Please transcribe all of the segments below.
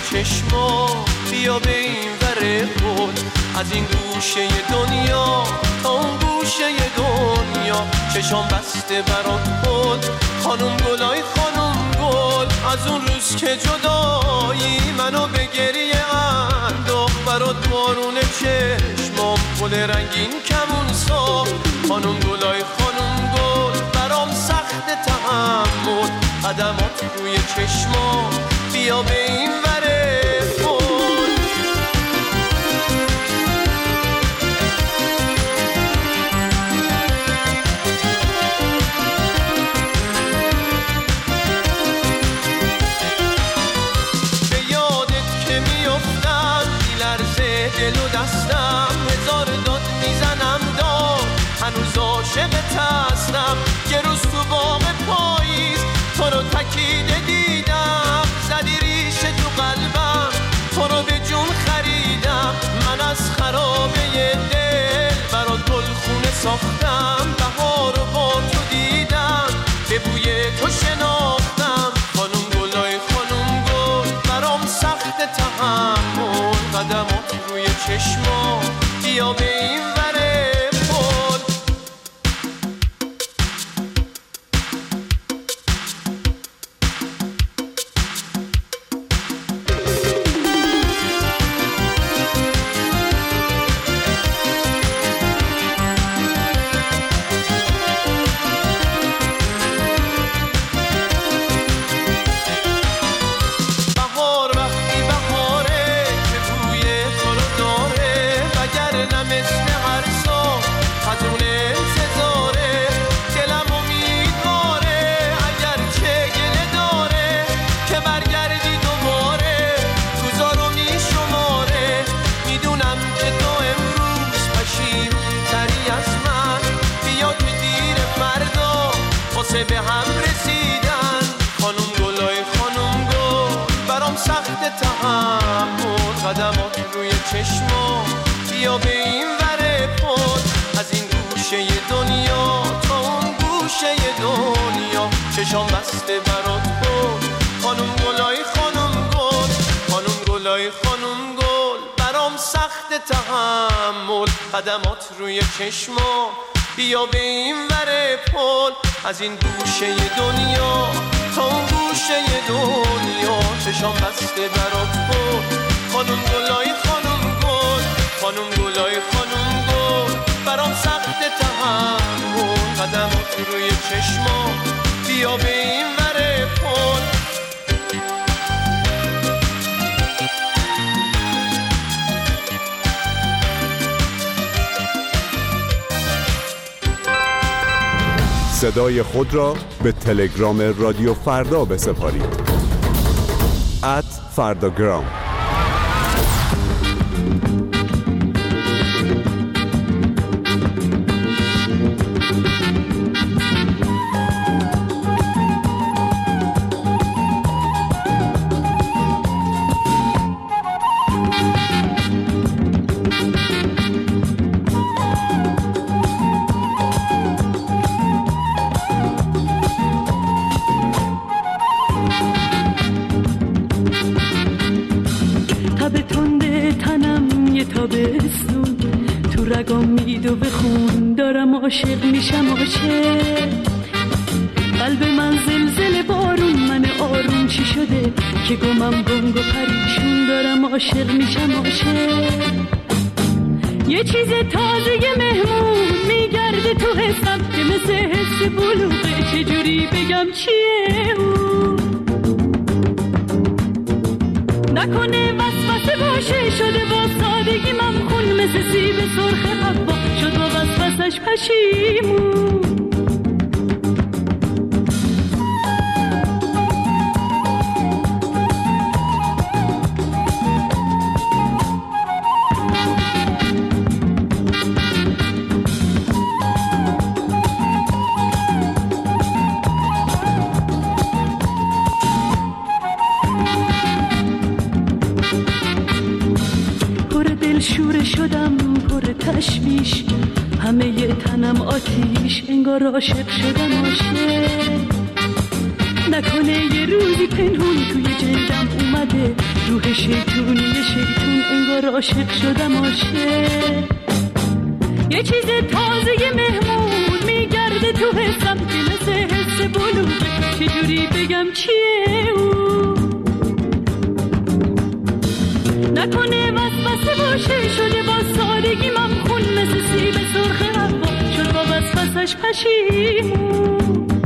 چشما بیا به این ور بود، از این گوشه دنیا تا اون گوشه دنیا چشام بسته برات بود. خانم گلای خانم گل، از اون روز که جدایی منو به گریه انداخت، برات بارون چشمام گل رنگین کمون ساخت. خانم گلای خانم گل برام سخت تحمل، قدمات روی چشمام بیا به این وره بود. به یادت که میافتم میلرزه دل و دستم، هزار داد میزنم داد هنوز عاشقت هستم. یه روز تو باغ پاییز تو رو تکیده دیدم، زدی ریشه تو قلبم تو رو به جون خریدم. من از خرابه دل برات گلخونه ساختم، بهار رو با تو دیدم به بوی تو شناختم. خانم گلای خانم گل برام سخت تحمل، قدمات روی چشما بیا به این وره پل. بهار وقتی بهاره که بوی تو رو داره، وگرنه مثل هر سال خزون انتظاره. دلم امیدواره اگر چه گله داره که برگردی دوباره، روزا رو میشماره. میدونم که تو امروز پشیمون‌تری از من، بیا که دیر فردا واسه به هم رسیدن. خانم گلای خانم گل برام سخت تحمل، قدمات روی چشما بیا به این وره پل. از این گوشه دنیا تا اون گوشه دنیا چشام بسته برات بود. خانم گلای خانم گل، خانم گلای خانم گل برام سخت تحمل، قدمات روی چشما بیا به این وره پل. از این گوشه دنیا تا اون گوشه دنیا چشام بسته برات بود. خانم گلای خانم گل، خانم گلای خانم گل برام سخت تحمل، قدمات روی چشما بیا به این وره پل. صدای خود را به تلگرام رادیو فردا بسپارید. @فرداگرام. عاشق میشم عاشق، قلب من زلزله بارون، من آروم چی شده که گمم گنگ و پریشون، دارم عاشق میشم عاشق. یه چیز تازه مهمون میگرده تو حسم که مثل حس بلوغه، چجوری بگم چیه اون؟ نکنه وسوسه باشه شده با سادگی ممخون، مثل سیب سرخ حبا شد با وسوسش پشیمون. شوره شدم پر تشویش، همه ی تنم آتیش، انگار عاشق شدم عاشق. نکنه یه روزی پنهون توی جلدم اومده روح شیطونی شیطون انگار عاشق شدم عاشق. یه چیز تازه مهمون میگرده تو حسم که مثل حس بلوغه، چجوری بگم چیه او؟ نکنه وسوسه باشه شده با سادگی ممخون مثل سیب سرخ هوا شد با وسوسش پشیمون.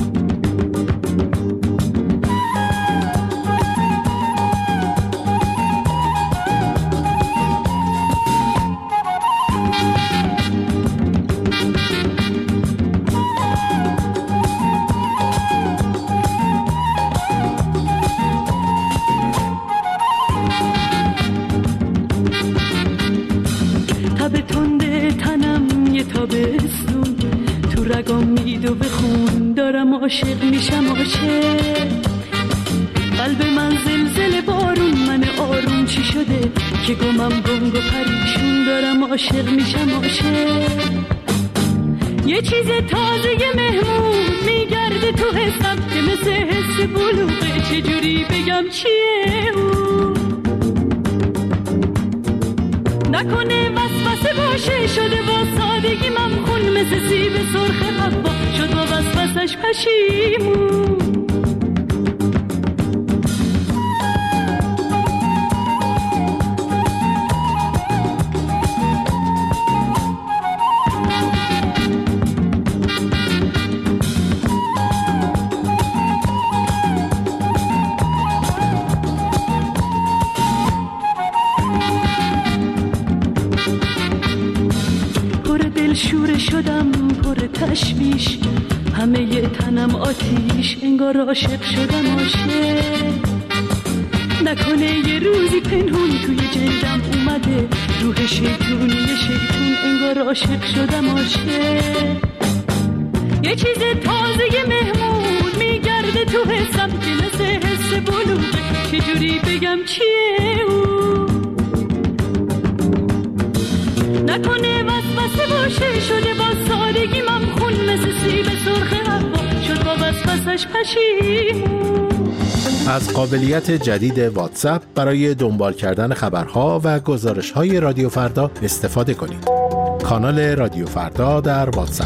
عاشق میشم عاشق. قلب من زلزله بارون من آروم چی شده که گمم گنگ و پریشون دارم عاشق میشم عاشق. یه چیز تازه مهمون میگرده تو حسم که مثل حس بلوغه، چجوری بگم چیه او؟ نکنه وسوسه باشه شده با سادگی ممخون مثل سیب سرخ هوا شد با وسوسش پشیمون. شوره شدم پر تشویش، همه ی تنم آتیش انگار عاشق شدم عاشق. نکنه یه روزی پنهون توی جلدم اومده روح شیطونی شیطون انگار عاشق شدم عاشق. یه چیز تازه مهمون میگرده تو حسم که مثل حس بلوغه، چجوری بگم چیه او؟ نکنه وسوسه باشه شده با سادگی ممخون مثل سیب سرخ هوا شد با وسوسش پشیمون. از قابلیت جدید واتساپ برای دنبال کردن خبرها و گزارش‌های رادیو فردا استفاده کنید. کانال رادیو فردا در واتساپ.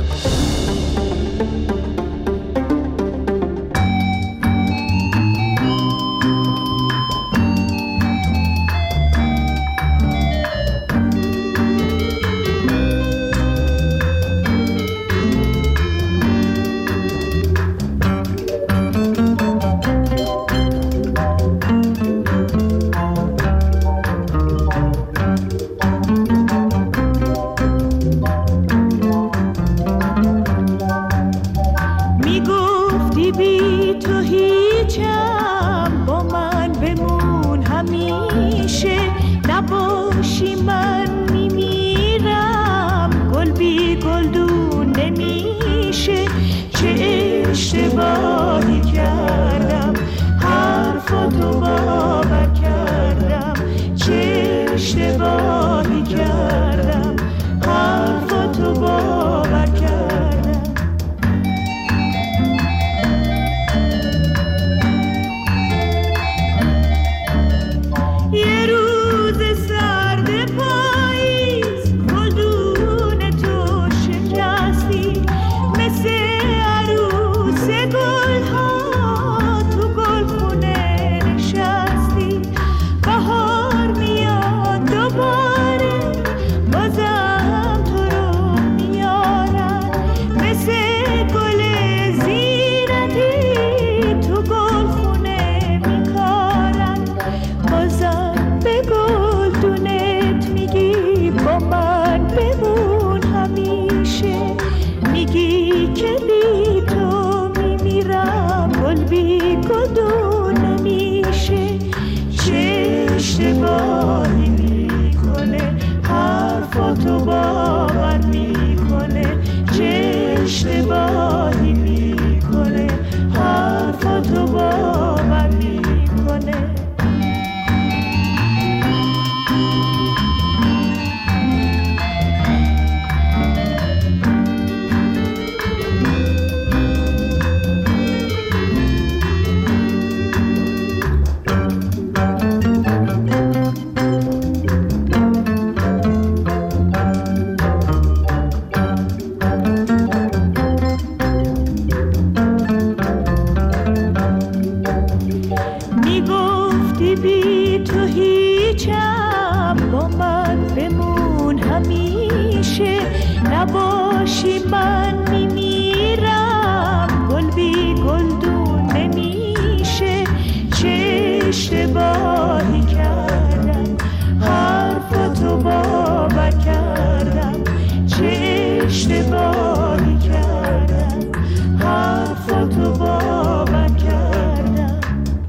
نباشی من میمیرم، گل بی گلدون نمیشه. چه اشتباهی کردم حرفتو باور کردم، چه اشتباهی کردم حرفتو باور کردم.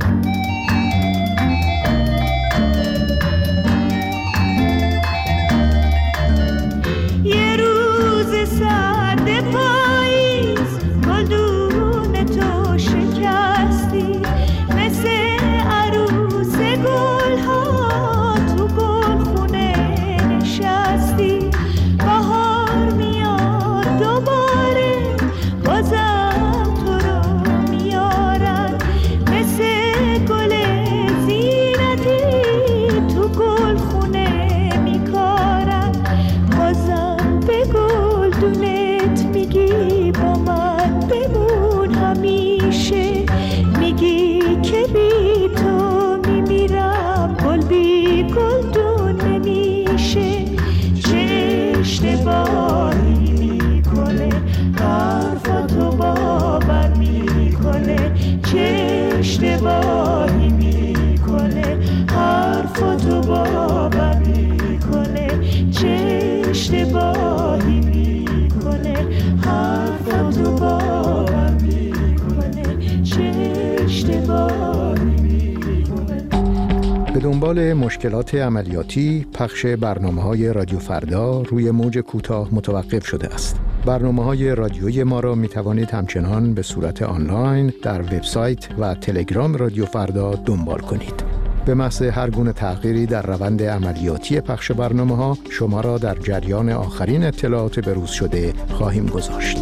یه روز سرد پاییز گلدون تو شکستی، مثل عروس گلها تو گلخونه نشستی. بهار میاد دوباره بازم تو رو میارن، مثل گل زینتی تو گلخونه میکارن. بازم به گلدونت میگی با من بمون همیشه، میگی که بی تو میمیرم، گل بی گلدون نمیشه. چه اشتباهی میکنه حرفتو باور میکنه، چه اشتباهی میکنه حرفتو باور میکنه، چه اشتباهی میکنه حرفتو باور میکنه، چه اشتباهی میکنه. به دنبال مشکلات عملیاتی، پخش برنامه‌های رادیو فردا روی موج کوتاه متوقف شده است. برنامه‌های رادیویی ما را می‌توانید همچنان به صورت آنلاین در وبسایت و تلگرام رادیو فردا دنبال کنید. به محض هر گونه تغییری در روند عملیاتی پخش برنامه‌ها شما را در جریان آخرین اطلاعات بروز شده خواهیم گذاشت.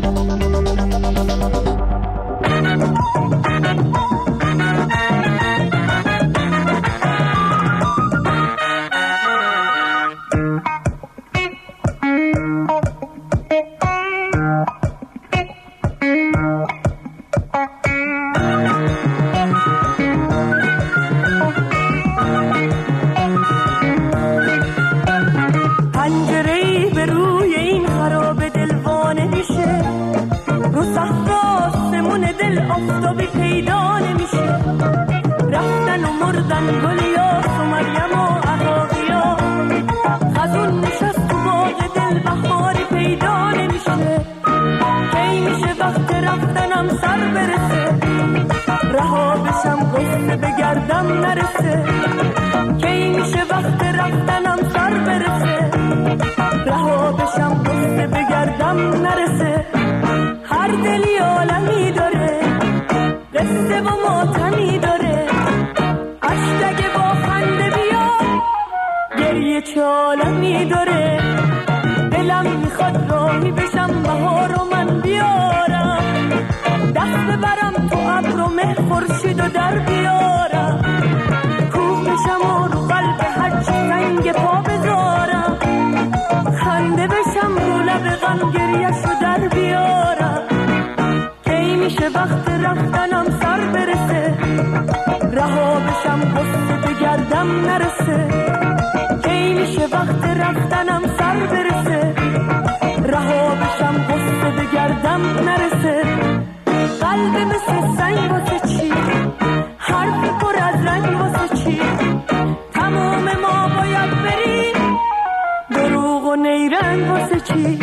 پنجره‌ای به روی این خراب دلوانه میشه، رو صحرا آسمون دل آفتابی پیدا نمیشه. رفتن و مردن گلیاس و مریم و عقاقیا، خزون نشست تو باغ دل بهاری پیدا نمیشه. کی میشه وقت رفتنم سر برسه، رها بشم غصه بگردم نرسه. کی میشه وقت رفتنم سر برسه، رها بشم غصه بگردم نرسه. هر دلی عالمی داره، قصه و ماتمی داره. عشق اگه با خنده بیا، گریه چه عالمی داره. دلم میخواد راهی بشم بهار و من بیارم، دست ببرم تو ابر و مه خورشید و در بیارم. کوه بشم و رو قلب هرچی سنگ پا بذارم، خنده بشم رو لب غم گریه‌شو در بیارم. کی میشه وقت رفتنم سر برسه، رها بشم غصه بگردم نرسه. کی میشه وقت رفتنم سر برسه، رها بشم غصه بگردم نرسه. قلب مثل سنگ واسه چی، حرف پر از رنگ واسه چی. تمام ما باید بریم، دروغ و نیرنگ واسه چی.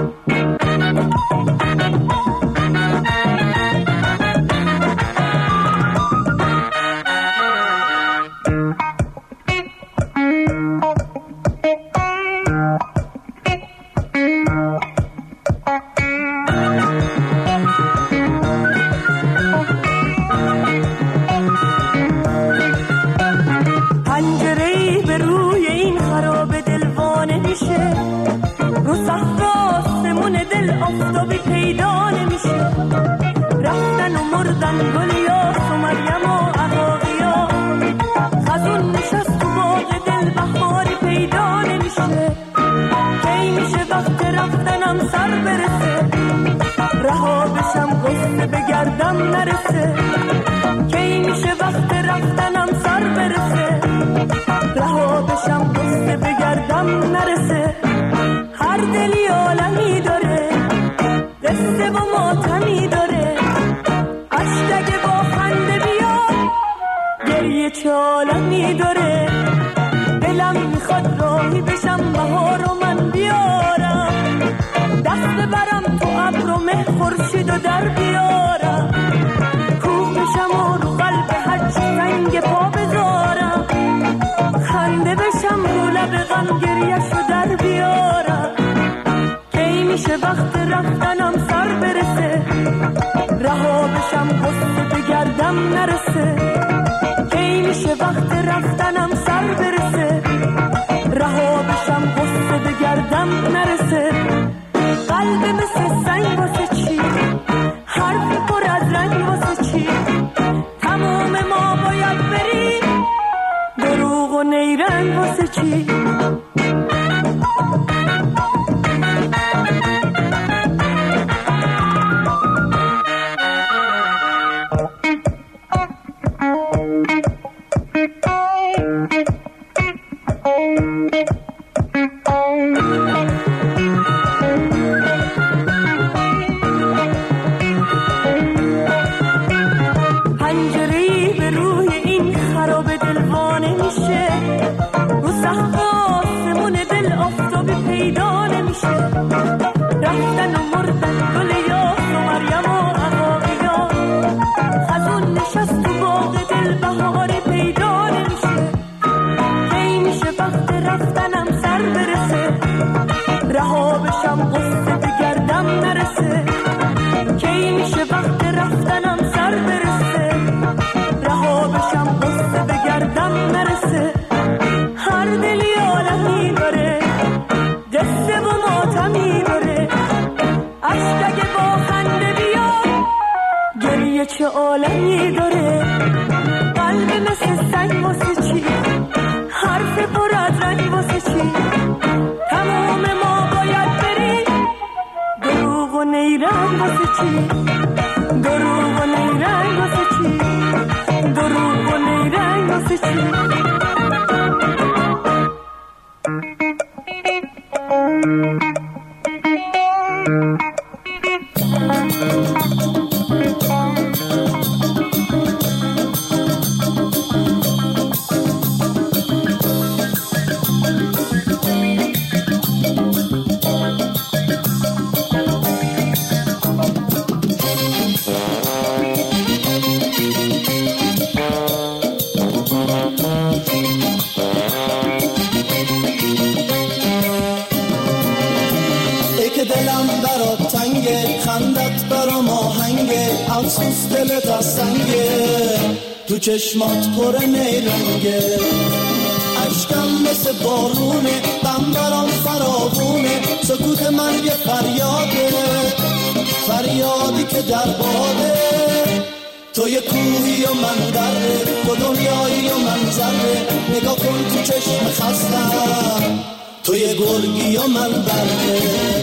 پنجره‌ای به روی این خراب دلوانه میشه، رو صحرا آسمون دل آفتابی پیدا نمیشه. رفتن و مردن گلیاس و مریم و عقاقیا، خزون نشست تو باغ دل بهاری پیدا نمیشه. کی میشه وقت رفتنم سر برسه، رها بشم غصه بگردم نرسه. کی میشه وقت رفتنم سر برسه، رها بشم غصه بگردم نرسه. هر دلی عالمی داره، قصه و ماتمی داره، اشک با خنده بیاد گریه چه عالمی داره. دلم میخواد راهی بشم بهار و من بیارم، دست ببرم تو ابر و مه خورشید و در بیارم، کوه بشم و رو قلب هرچی سنگ پا بذارم، خنده بشم رو لب غم گریه‌شو در بیارم. کی میشه وقت رفتنم سر برسه، رها بشم غصه بگردم نرسه. کی میشه وقت رفتنم سر برسه، رها بشم غصه بگردم نرسه. قلب مثل سنگ واسه چی، حرف پر از رنگ واسه چی، تمام ما باید بریم، دروغ و نیرنگ واسه چی. چه عالمی داره، قلب مثل سنگ واسه چی، حرف پر از رنگ واسه چی، تمام ما باید بریم، دروغ و نیرنگ واسه چی، دروغ و نیرنگ واسه چی، دروغ و نیرنگ واسه چی. افسوس دلت از سنگه، تو چشمات پر نیرنگه، اشکم مثل بارونه، غم برام فراوونه، سکوت من یه فریاده، فریادی که در باده. تو یه کوهی و من دره، تو دنیایی و من ذره، نگاه کن تو چشم خستم، تو یه گرگی و من بره.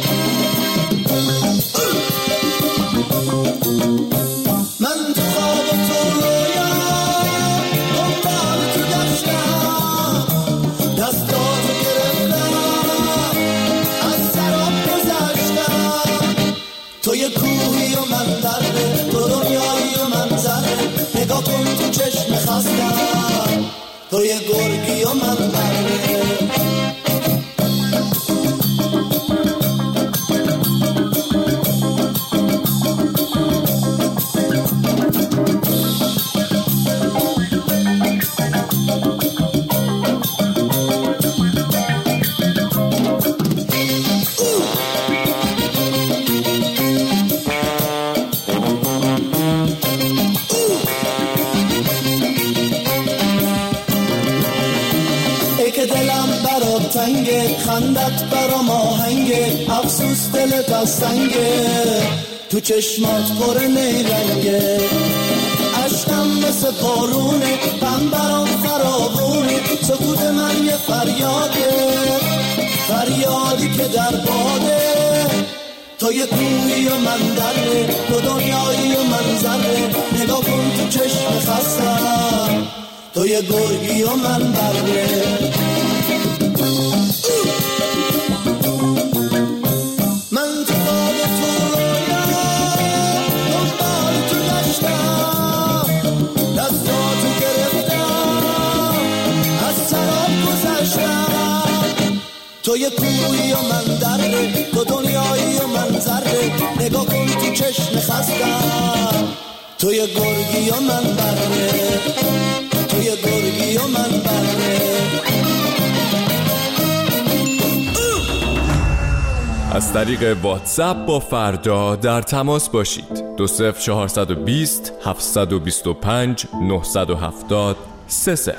من تو خواب تو رویا دنبال تو گشتم، دستاتو گرفتم از سراب گذشتم، تو یه کوهی و من دره، تو دنیایی و من ذره، نگاه کن تو چشم خستم، تو یه گرگی و من بره. خندت برام آهنگه، افسوس دلت از سنگه، تو چشمات پر نیرنگه، عشقم مثل بارونه، غم برام فراوونه، سکوت من یه فریاده، فریادی که در باده. تو یه کوهی و من دره، تو دنیایی و من ذره، نگاه کن تو چشم خستم، تو یه گرگی و من بره. تو یه کوی و من دره، تو دنیایی و من ذره، نگاه کن تو چشم خستم، تو یه گرگی و من بره، تو یه گرگی و من بره. از طریق واتساپ با فردا در تماس باشید. 20420 725 970 30.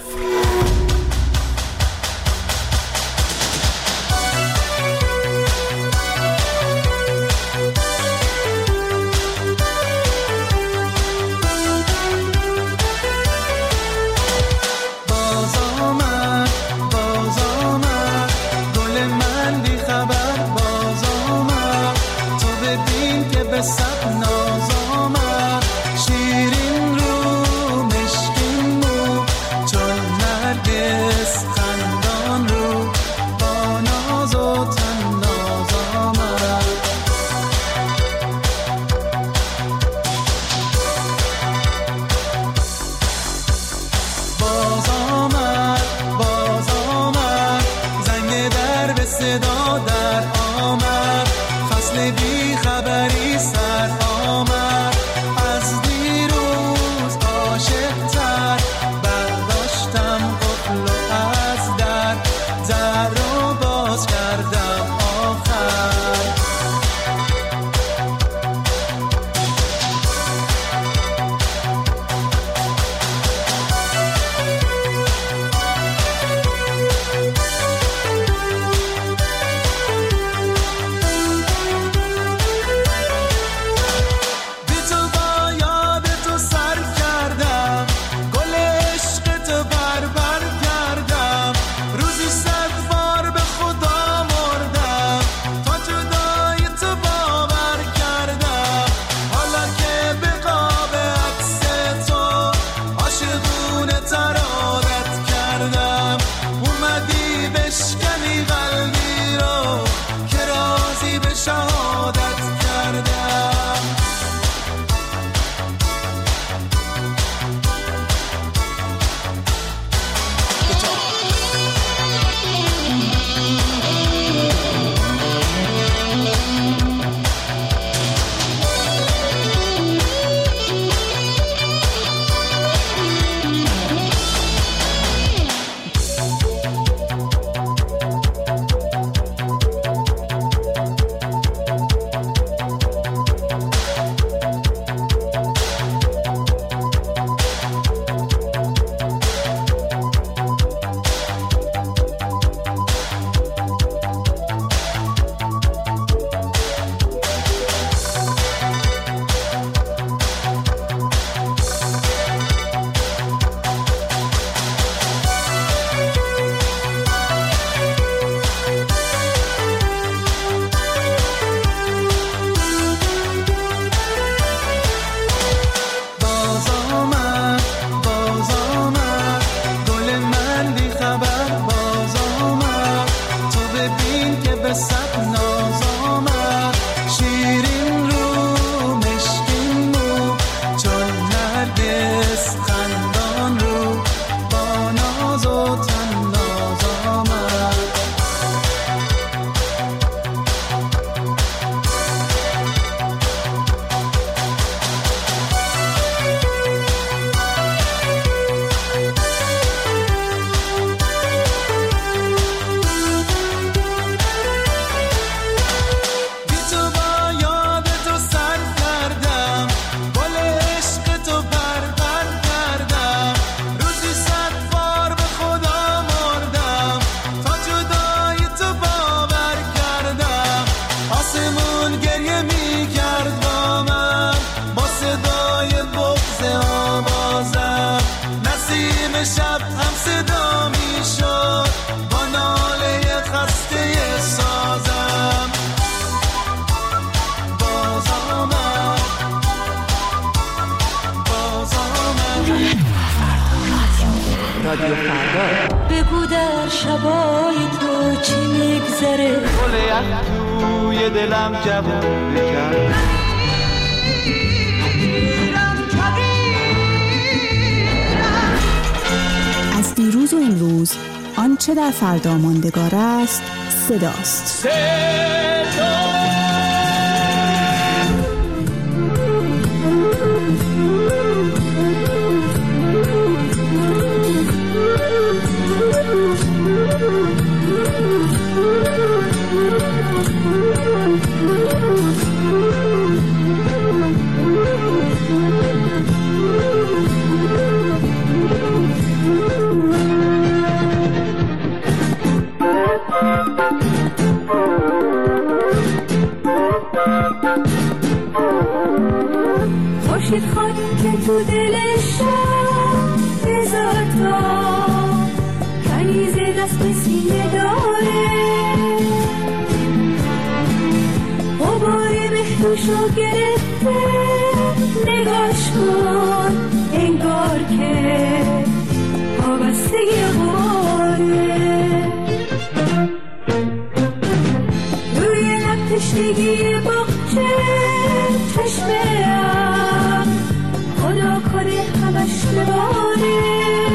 رادیو فردا. بگو در شبای تو چی میگذره، گل یخ توی دلم جوون بکرد. از دیروز و امروز آنچه در فردا ماندگار است صداست. خورشید خاک که تو دلشم بزاتا کنیز دست به سینه داره، غبار بهدوشو گرفته نگاش کن انگار که وابسته غباره، روی لب تشنگی باغچه چشمه‌ام خدا کنه همش بباره،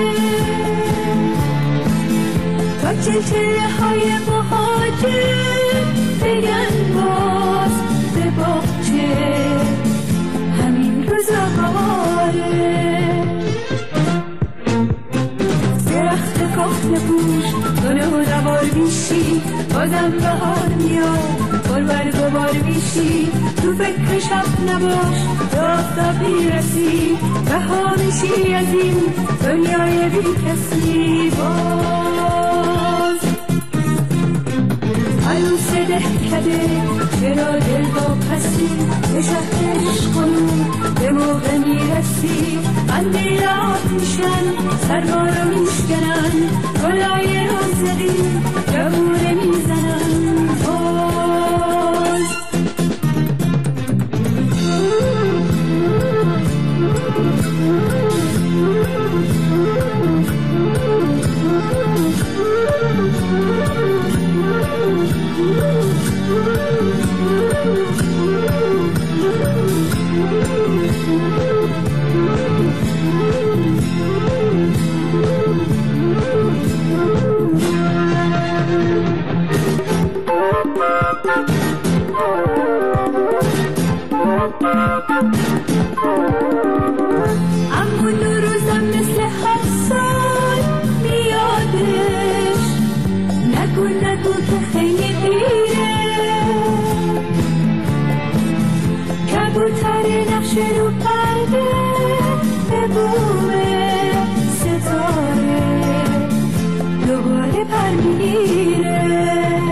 تا چلچله های مهاجر بگن باز به باغچه همین روزا باره، درخت کهنه پوش گل و دوار میشی بازم بهار میاد بار برگ و بار میشی، تو فکر شب نباش تا آفتاب میرسی رها میشی از این دنیای بی کسی. باز عروس دهکده چرا دل با پسی به شهرش کنون به موقع میرسی، قندیلات میشن سرما رو میشکنن گلای روزدی جوونه میزنن. باز اما دو روزم مثل هر سال میادش، نگو که خیلی دیره، کبوتر نقش رو پرده به بوم ستاره دوباره پر میگیره،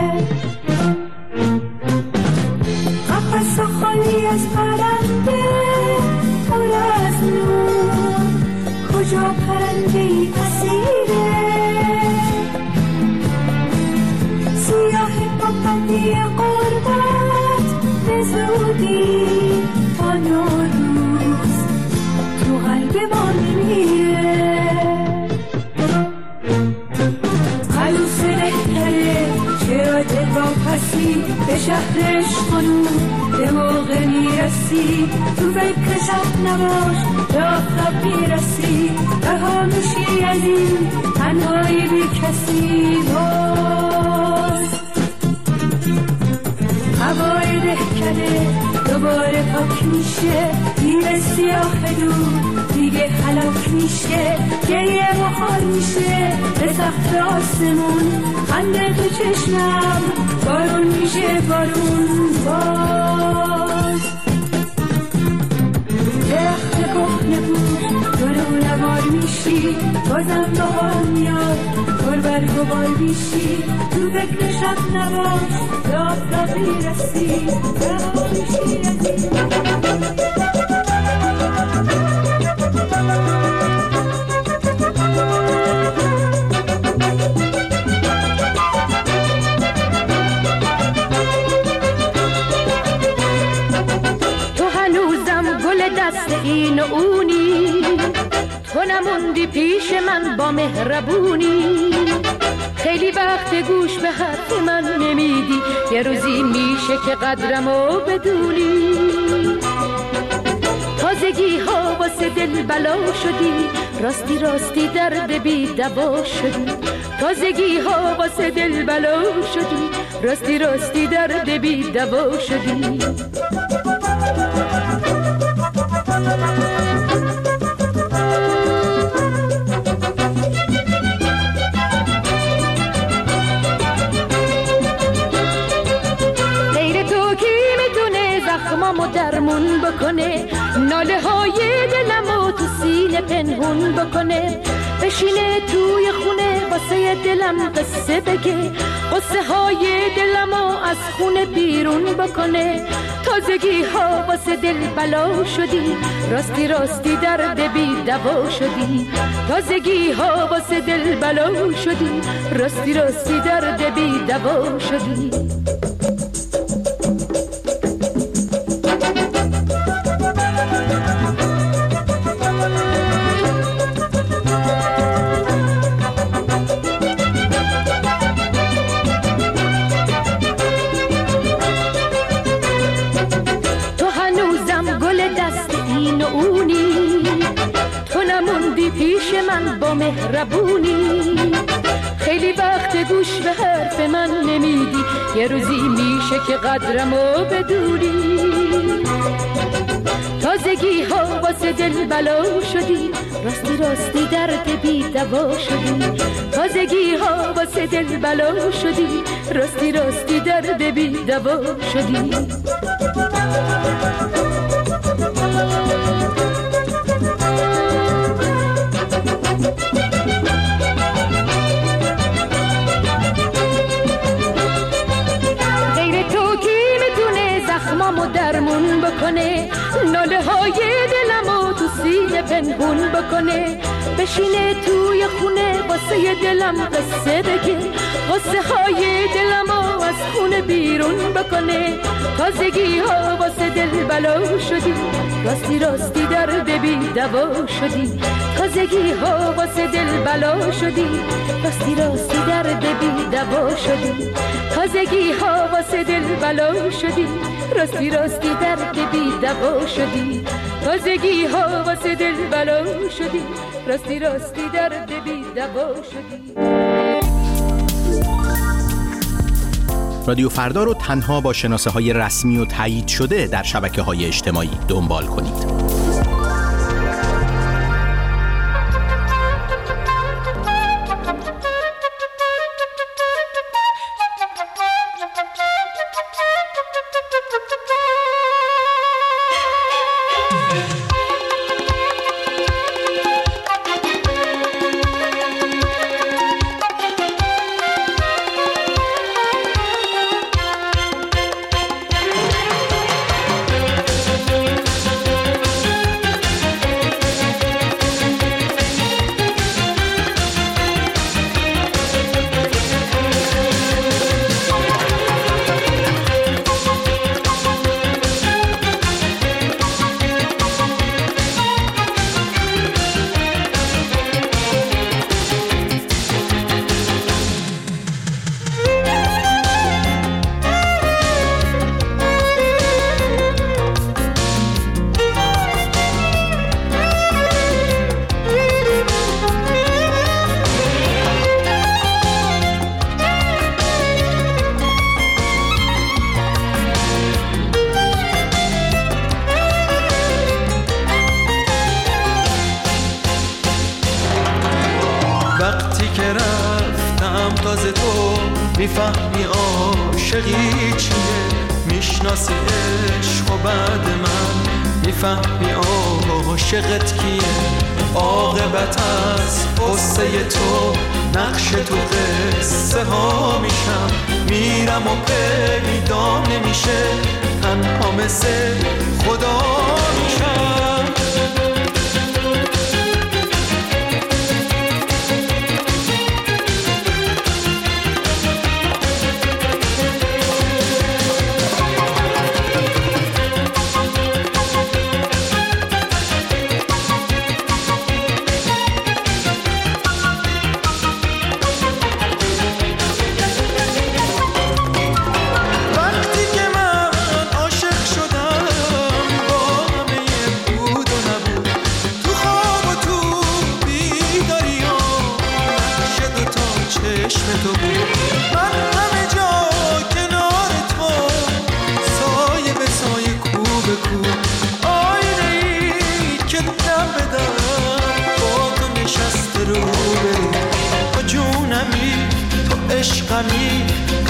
قفص خالی از پرنده پر از نور کجا پرنده ای اسیره، سیاه پاپندی قربت به زودی تا نوروز تو قلب ما نمیره، عروس دهکده چرا دل با پسی به شهرش خانوم به موقع میرسی، تو فکر شب نباش به آفتاب میرسی رها میشی از این تنهایی بی کسی. باز هوای دهکده دوباره پاک میشه، دیو سیاه دور دیگه خلاک میشه، گریه بخار میشه به سقف آسمون، خنده تو چشمم بارون میشه بارون. باز درخت کهنه بود گل و نوار میشی بازم بهار میاد بار برگ و بار میشی، تو فکر شب نباش به آفتاب میرسی رها میشی از این. این و اونی تو نموندی پیش من با مهربونی، خیلی وقت گوش به حرف من نمیدی، یه روزی میشه که قدرمو بدونی، تازگی ها واسه دل بلا شدی، راستی راستی درد بی دوا شدی، تازگی ها واسه دل بلا شدی، راستی راستی درد بی دوا شدی. زخمامو درمون بکنه، ناله های دلمو تو سینه پنهون بکنه، بشینه توی خونه واسه دلم قصه بگه، قصه های دلمو از خونه بیرون بکنه. تازگی ها واسه دل بلا شدی، راستی راستی درد بی دوا شدی. تازگی ها واسه دل بلا شدی، راستی راستی درد بی دوا شدی. پیش من با مهربونی، خیلی وقت گوش به حرف من نمیدی، یه روزی میشه که قدرمو بدونی. تازگی ها واسه دل بلا شدی، راستی راستی درد بی دوا شدی. تازگی ها واسه دل بلا شدی، راستی راستی درد بی دوا شدی. زخمامو درمون بکنه، ناله های دلمو تو سینه پنهون بکنه، بشینه توی خونه واسه دلم قصه بگه، قصه های دلمو از خونه بیرون بکنه. تازگی ها واسه دل بلا شدی، راستی راستی درد بی دوا شدی. تازگی ها واسه دل بلا شدی، راستی راستی درد بی دوا شدی. تازگی ها واسه دل بلا شدی، راستی راستی درد بی دوا شدی. تازگی ها واسه دل بلا شدی، راستی راستی درد بی دوا شدی. رادیو فردا رو تنها با شناسه‌های رسمی و تایید شده در شبکه‌های اجتماعی دنبال کنید. میفهمی عاشقی چیه، میشناسی عشق و بعد من میفهمی عاشقت کیه. عاقبت از قصه تو نقش تو قصه ها میشم، میرم و پیدا نمیشه، تنها مثل خدا میشم. وقتی که من عاشق شدم با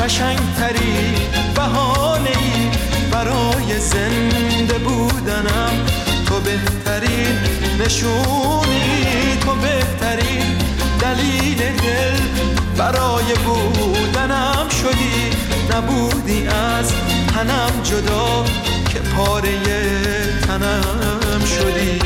قشنگترین بهانه‌ای برای زنده بودنم. تو بهترین نشونی، تو بهترین دلیل دل برای بودنم شدی. نبودی از تنم جدا که پاره تنم شدی.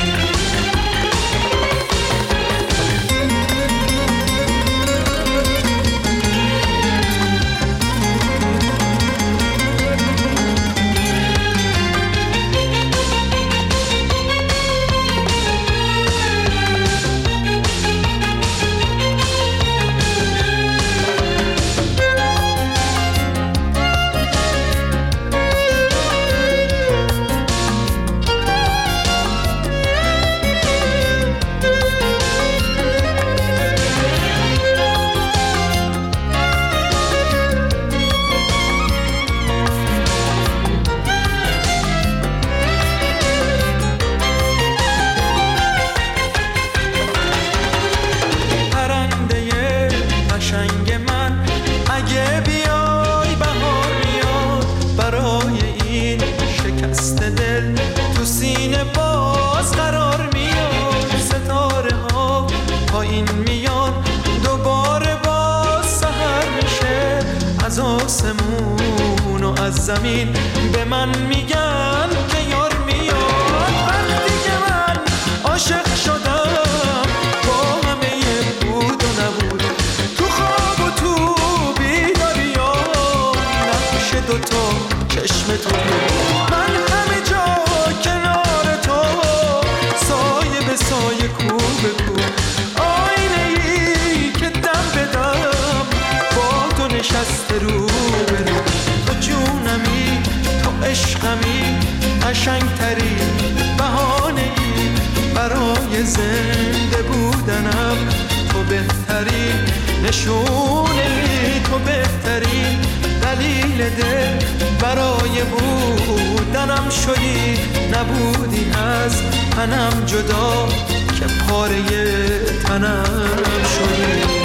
زمین به من میگن که یار میاد. وقتی که من عاشق شدم با همه بود و نبود، تو خواب و تو بیداری ها نقش دوتا چشم تو بود. من همه جا کنار تو سایه به سایه کو به کو، آینه ای که دم به دم با تو نشسته رو به رو. جونمی تو عشقمی، قشنگترین بهانه‌ای برای زنده بودنم. تو بهترین نشونی، تو بهترین دلیل دل برای بودنم شدی. نبودی از تنم جدا که پاره تنم شدی.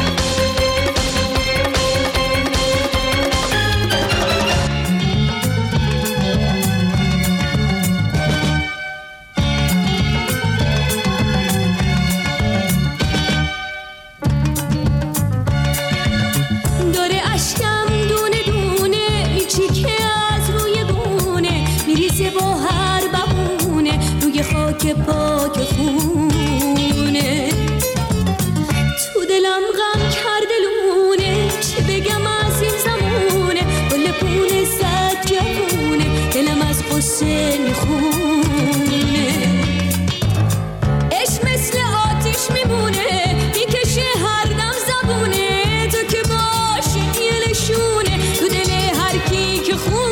که پاک خونه تو دلم غم کرده لونه، چه بگم از این زمونه. گل پونه زد جوونه، دلم از قصه میخونه. عشق مثل آتیش میمونه، میکشه هر دم زبونه. تو که باشی یه نشونه تو دل هر کی که خونه.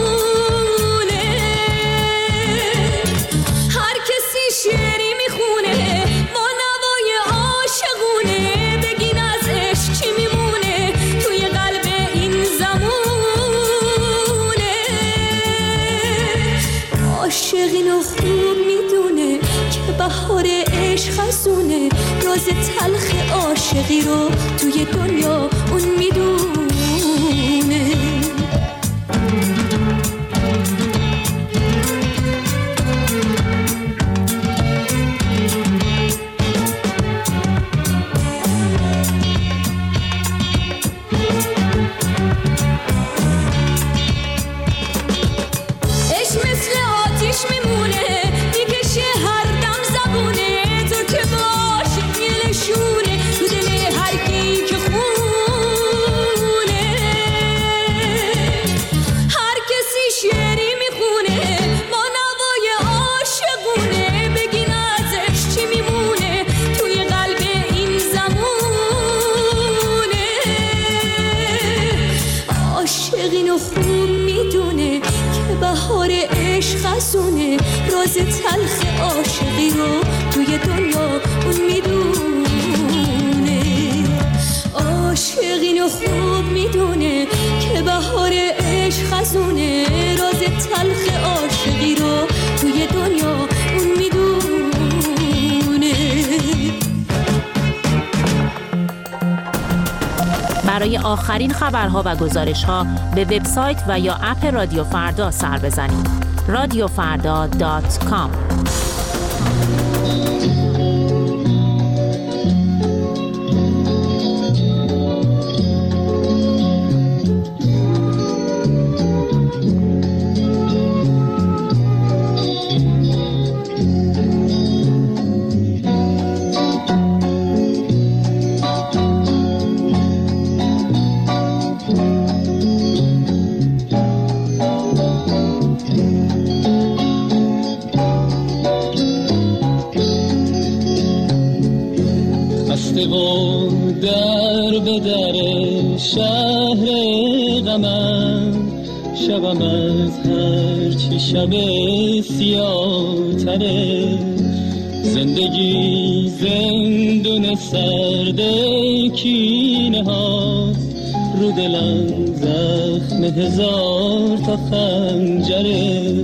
شعری میخونه با نوای عاشقونه، بگین از عشق چی میمونه توی قلب این زمونه. عاشقینو خوب میدونه که بهار عشق خزونه، راز تلخ عاشقی رو توی دنیا اون میدونه. راز تلخ عاشقی رو توی دنیا اون میدونه. عاشقینو خوب میدونه که بهار عشق خزونه، راز تلخ عاشقی رو توی دنیا اون میدونه. برای برای آخرین خبرها و گزارش‌ها به وبسایت و یا اپ رادیو فردا سر بزنید. radiofarda.com. در به در شهر غمم، شبم از هرچی شب سیاه تره. زندگی زندون سرد کینه هاست، رو دلم زخم هزار تا خنجره.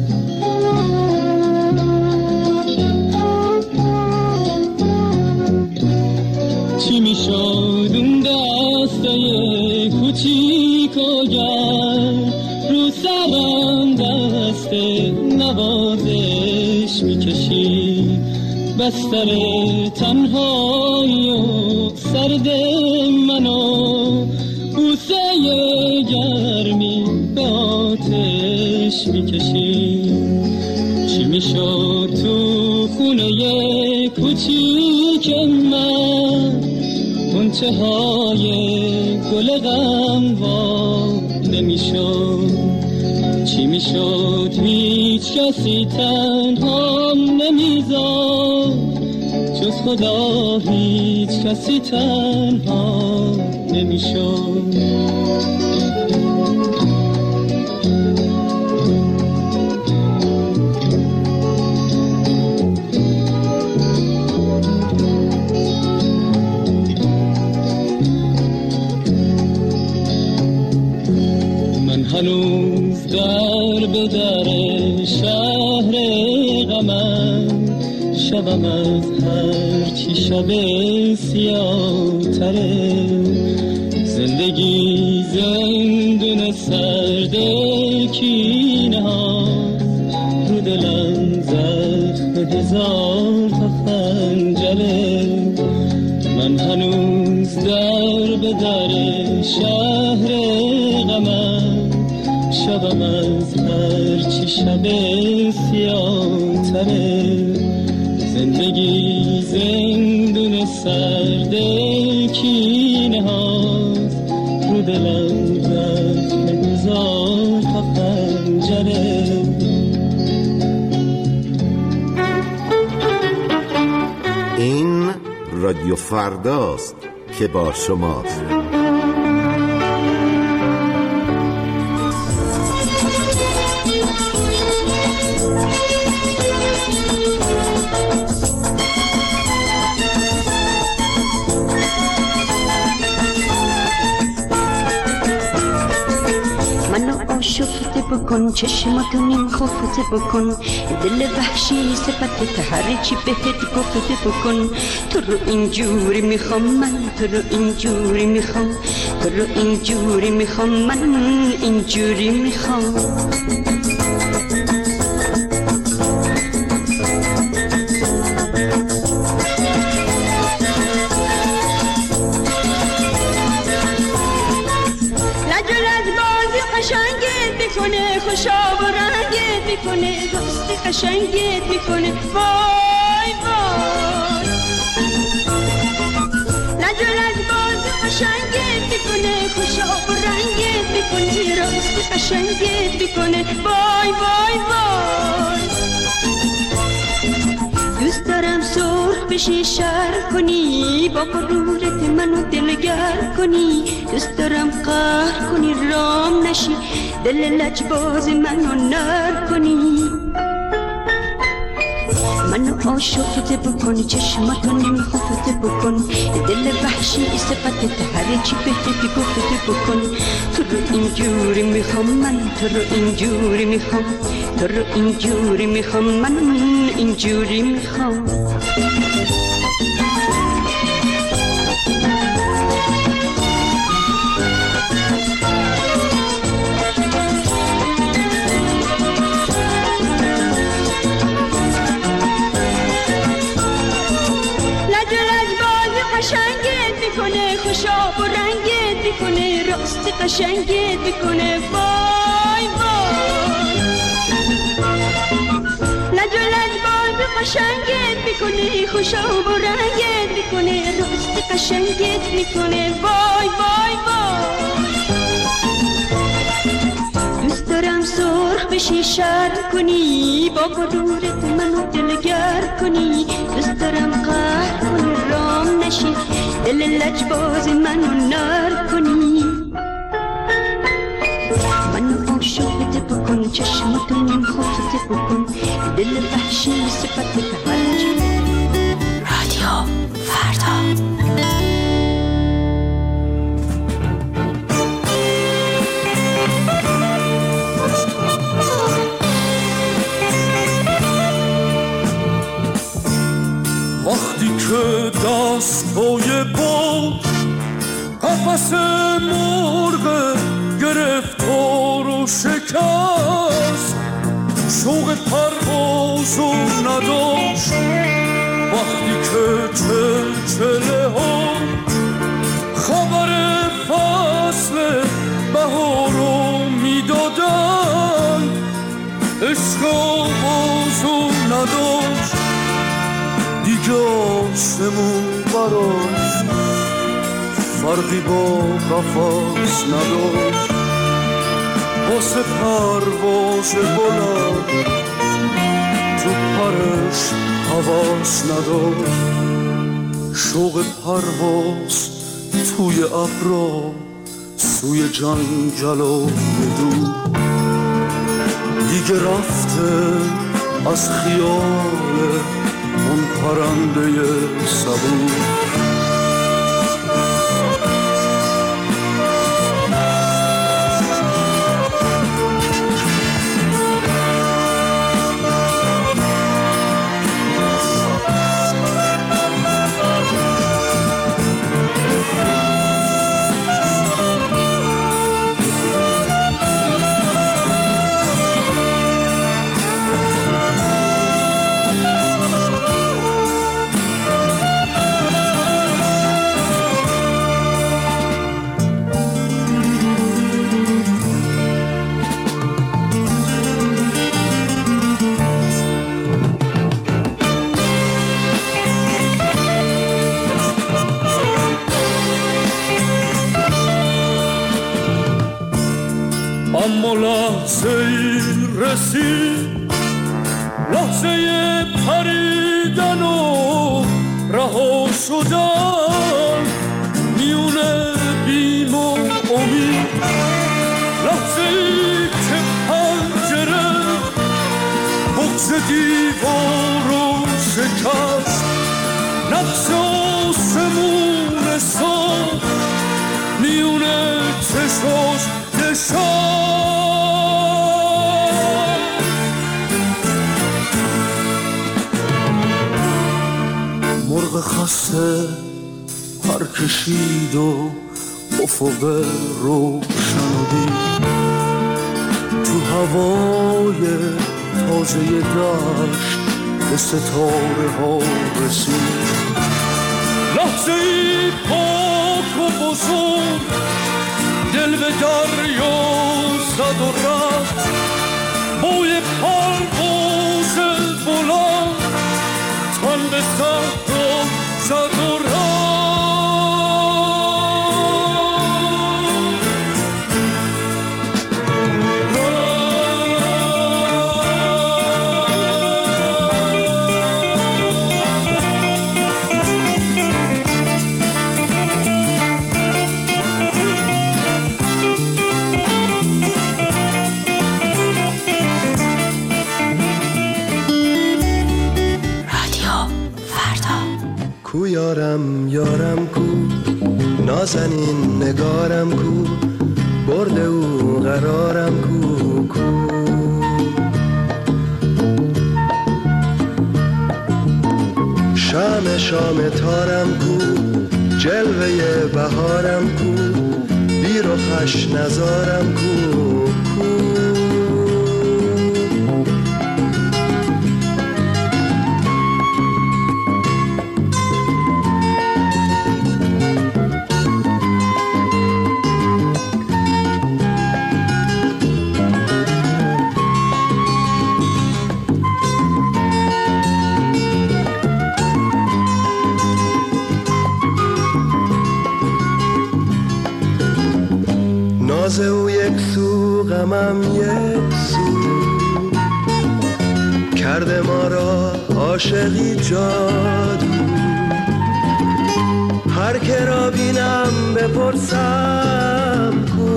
چی میشد اون دستای کوچیک و گرم، رو سرم دست نوازش میکشی. بستر تنهایی و سرد منو، بوسه گرمی به آتش میکشی. چی میشد تو خونه کوچیک من، غنچه های گل غم وا نمیشد. چی میشد هیچ کسی تنها نمیذاد، جز خدا هیچ کسی تنها نمیشد. هنوز در به در شهر غمم، شبم از هرچی شب سیاه تره. زندگی زندون سرد کینه هاست، رو دلم زخم هزار تا خنجره. من هنوز در به در شهر غمم، شبم از هرچی شب سیاه تره. زندگی زندون سرد کینه هاست، رو دلم زخم هزار تا خنجره. این رادیو فرداست که با شماست. شفته بکن، چشماتو نیم خفته بکن، دل وحشی صفت هر چی بهت گفته بکن. تو رو اینجوری میخوام من، تو رو اینجوری میخوام، تو رو اینجوری میخوام من، اینجوری میخوام. خوشا و رنگت میکنه، دوستی قشنگت میکنه. وای وای نجرد باز قشنگت میکنه، خوشا و رنگت میکنه، راستی قشنگت میکنه. وای وای وای دوست دارم سرخ بشی شر کنی، با غرورت منو دلگر کنی. دوست دارم قهر کنی رام نشی، دل لجباز منو نر کنی. منو آشفته بکن، چشماتو نیم خفته بکن، دل وحشی صفت هر چی بهت گفته بکن. تو رو اینجوری میخوام من، تو رو اینجوری میخوام، تو رو اینجوری میخوام من، اینجوری میخوام. خوشا و رنگت میکنه، راست قشنگت میکنه. وای وای لج و لجبال به قشنگت میکنه، خوشا و رنگت میکنه، راست قشنگت میکنه. وای وای وای دوست دارم سرخ بشی شرم کنی، با غرورت منو دلگر کنی. دوست دارم قهر کنی رام نشی، دل لجباز منو نر کنی. منو عاشقت بکن، چشماتو نیم خفت بکن، دل وحشی صفت تهرج. رادیو فردا. وقتی که دستای باد قفس مرغ گرفتار و شکست، شوق پروازو نداشت. وقتی که چلچله ها خبر فصل بهارو میدادن، عشق آغازو نداشت. دیگه آسمون براش فرقی با قفس نداشت، واسه پرواز بلند تو پرش حواس نداشت. شوق پرواز توی ابرا سوی جنگل و دور، دیگه رفته از خیال اون پرنده صبور. اما لحظه ای رسید، لحظه پریدن و رها شدن میونه بیم و امید. لحظه ای که پنجره بغض دیوارو شکست، نقش آسمون سال میونه چشاش دشان. مرغ خسته پر کشید و افق روشن و دید، تو هوای تازه دشت به ستاره ها رسید. لحظه ای پاک و بزرگ دل به دریا زد و رفت، بوی پرواز بلند تن به صحرا زد و رفت. کو یارم یارم کو، نازنین نگارم کو، برد او قرارم کو کو. شام شام تارم کو، جلوه بهارم کو، بی رخش نزارم کو کو. غمم یک سو کرده ما را عاشقی جادو هر که را بینم بپرسم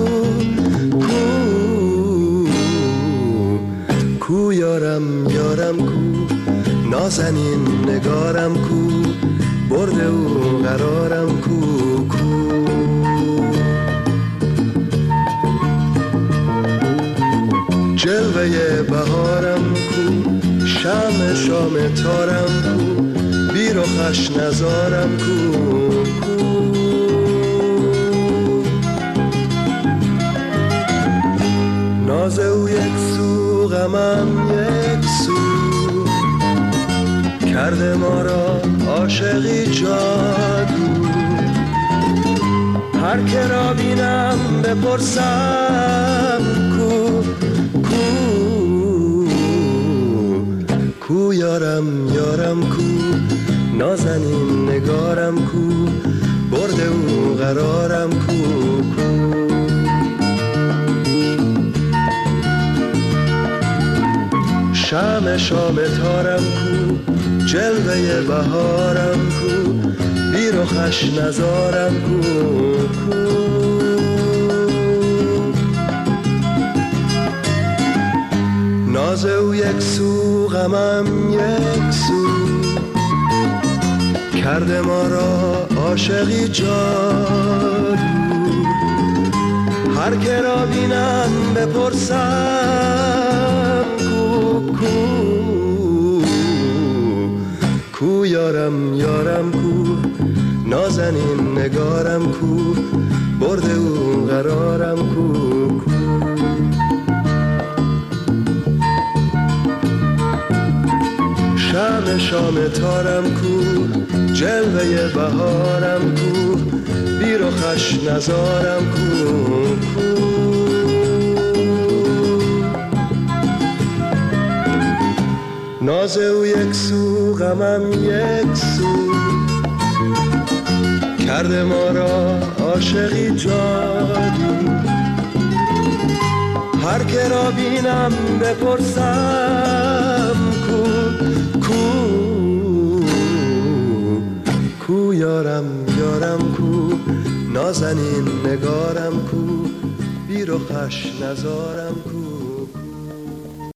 کو یارم یارم کو نازنین نگارم کو برده او قرارم کو جلوه بهارم کو شم شام تارم کو بیر و خش نزارم کو ناز او یک سو غمم یک سو کرده ما را عاشقی جادو هر که را بینم بپرسم کو یارم یارم کو نازنین نگارم کو برده او قرارم کو شم شام تارم کو جلوه بهارم کو بیر و خش نزارم کو ناز او یک سو غمم یک سو کرده ما را عاشقی جادو هر که را بینم بپرسم کو یارم یارم کو نازنین نگارم کو برده او قرارم کو شم شام تارم کو جلوه بهارم کو بیر و خش نزارم کو ناز او یک سو غمم یک سو کرده ما را عاشقی جادو هر که را بینم بپرسم کو یارم یارم کو نازنین نگارم کو بیر و خش نزارم کو